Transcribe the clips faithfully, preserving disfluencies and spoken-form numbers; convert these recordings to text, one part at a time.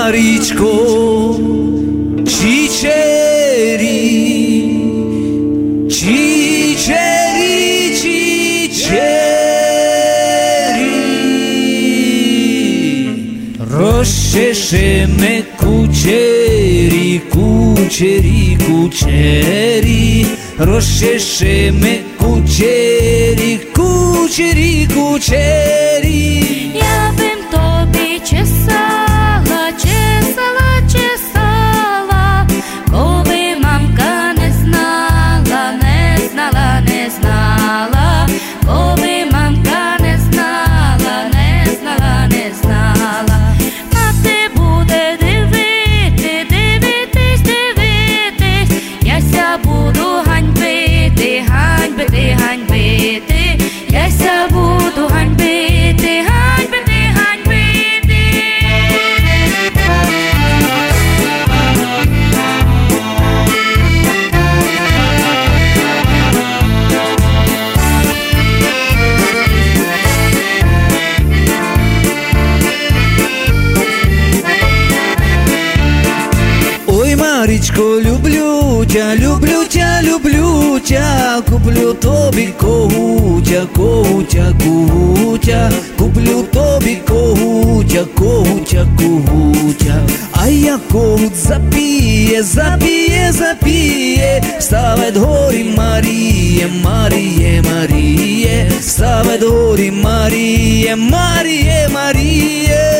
Марічко, чичері, чичері, чичері, розчешеме кучері, кучері, кучері, розчешеме кучері, кучері, кучері. Я бим тобі чесала, чесала, чесала, коли мамка не знала, не знала, не знала, коли мамка не знала, не знала, не знала. Мати буде дивити, дивитись, дивитись, яся буду ганьбити, ганьбити, ганьбити, яся буду ганьбити, ганьбити, ганьбити. Ой, Марічко, люблю тя, люблю тя, люблю тя, куплю тобі когутя, когутя, когутя, куплю тобі когутя, когутя, когутя. А я когут запіє, запіє, запіє, ставить горі Маріє, Маріє, Маріє, ставить горі Маріє, Маріє, Маріє.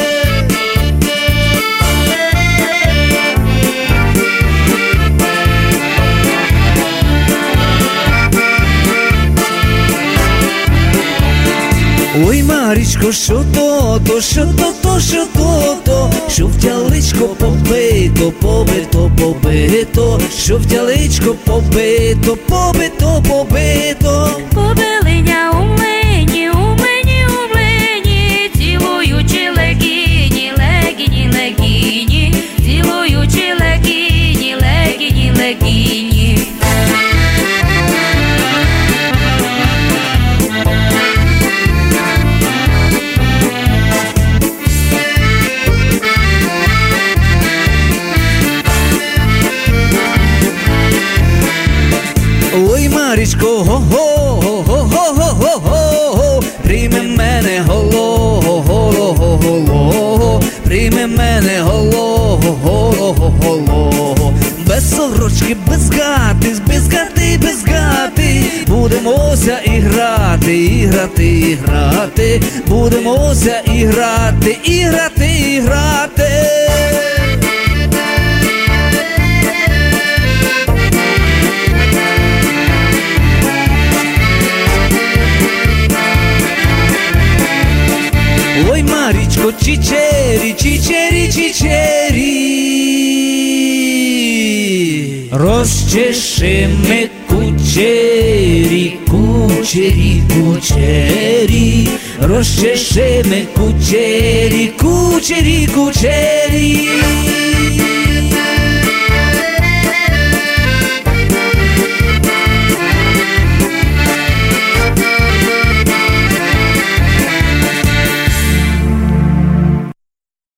Ой, Марічко, що то, то, що то, то, що то, то, що в тяличко побито, побито, побито, що в тяличко побито, побито, побито. Побилиня у млині, у млині, у млині, цілуючи легіні, легіні, легіні, цілуючи легіні, легіні, легіні. Ой, Марічко, го-го-го-го-го-го-го, прийми мене голого, голого, голого, прийми мене голого, голого, голого. Без сорочки, без гати, без гати, без гати, будемося і грати, і грати, і грати, будемося і грати, і грати, і грати. Ой, Марічко, чичері, чичері, чичері, розчешеме кучері, кучері, кучері, розчешеме кучері, кучері, кучері.